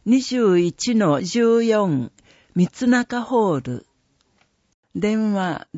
21-14 三中ホール。電話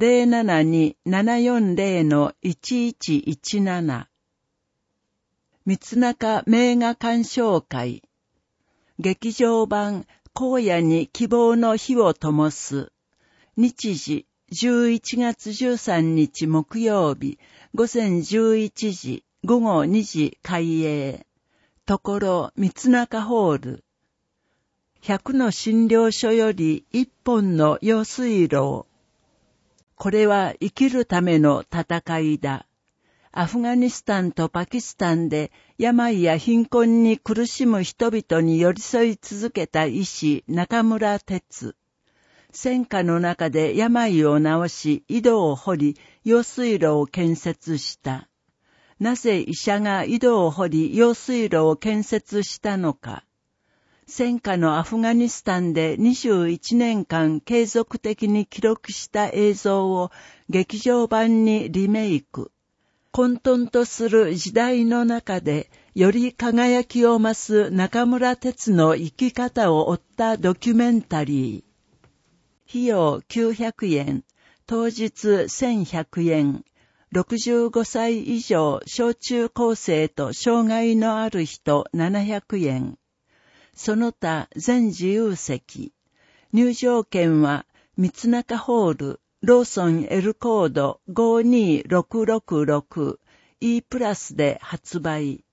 072-740-1117 三中名画鑑賞会。劇場版荒野に希望の火を灯す。日時11月13日木曜日午前11時午後2時開営。ところ三中ホール。100の診療所より1本の用水路。これは生きるための戦いだ。アフガニスタンとパキスタンで病や貧困に苦しむ人々に寄り添い続けた医師中村哲。戦火の中で病を治し、井戸を掘り、用水路を建設した。なぜ医者が井戸を掘り、用水路を建設したのか。戦火のアフガニスタンで21年間継続的に記録した映像を劇場版にリメイク。混沌とする時代の中でより輝きを増す中村哲の生き方を追ったドキュメンタリー。費用900円、当日1100円。65歳以上小中高生と障害のある人700円。その他全自由席。入場券は三中ホール、ローソン L コード52666 E プラスで発売。